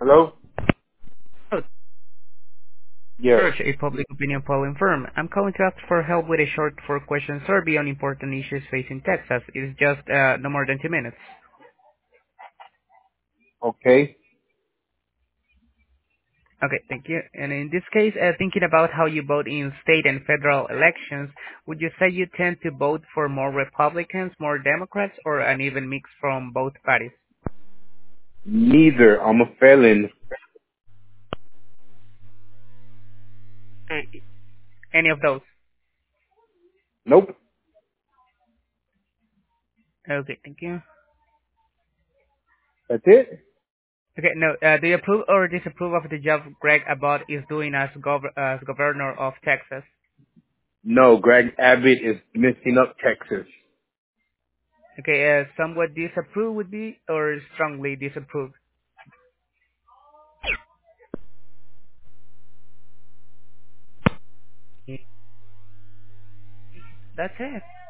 Hello? Oh, Yes. Search, a public opinion polling firm. I'm calling to ask for help with a short four-question survey on important issues facing Texas. It's just no more than 2 minutes. Okay. Okay, thank you. And in this case, thinking about how you vote in state and federal elections, would you say you tend to vote for more Republicans, more Democrats, or an even mix from both parties? Neither. I'm a felon. Okay, any of those? Nope. Okay, thank you. That's it? Okay, no, do you approve or disapprove of the job Greg Abbott is doing as governor of Texas? No, Greg Abbott is messing up Texas. Okay, somewhat disapprove would be, or strongly disapprove? That's it.